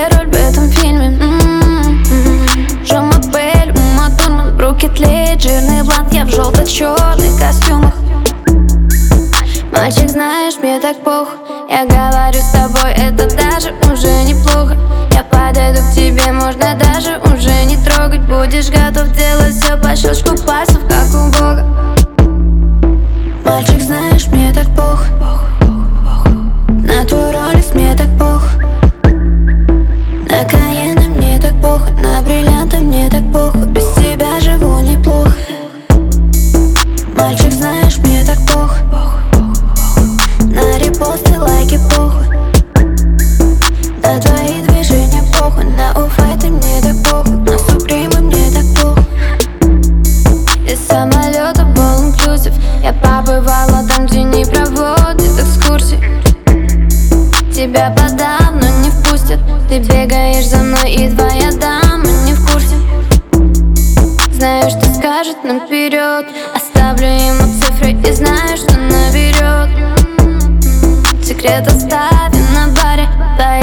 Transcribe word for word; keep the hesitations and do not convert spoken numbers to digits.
тебе роль в этом фильме. М-м-м. Жамапель, Ума Турман, руки тлеет, жирный блант, я в желто-черных костюмах. Мальчик, знаешь, мне так плохо. Я говорю с тобой, это даже уже неплохо. Я подойду к тебе, можно даже уже не трогать. Будешь готов делать все по щелчку пальцев, как у Бога. Мальчик, знаешь, мне так плохо. На твой Rolex мне так плохо. На Кайене мне так плохо. На бриллианты мне так плохо. Без тебя живу неплохо. Мальчик, знаешь, мне так плохо. На репосты, лайки похуй. На твои движения похуй. На оффайты мне так похуй. На супримы мне так плохо. Из самолета был инклюзив. Я побывала там, где не проводят экскурсии. Тебя подам, но не впустят. Ты бегаешь за мной, и твоя дама не в курсе. Знаю, что скажет наперед. Оставлю ему цифры и знаю, что наберет. Секрет оставим на баре.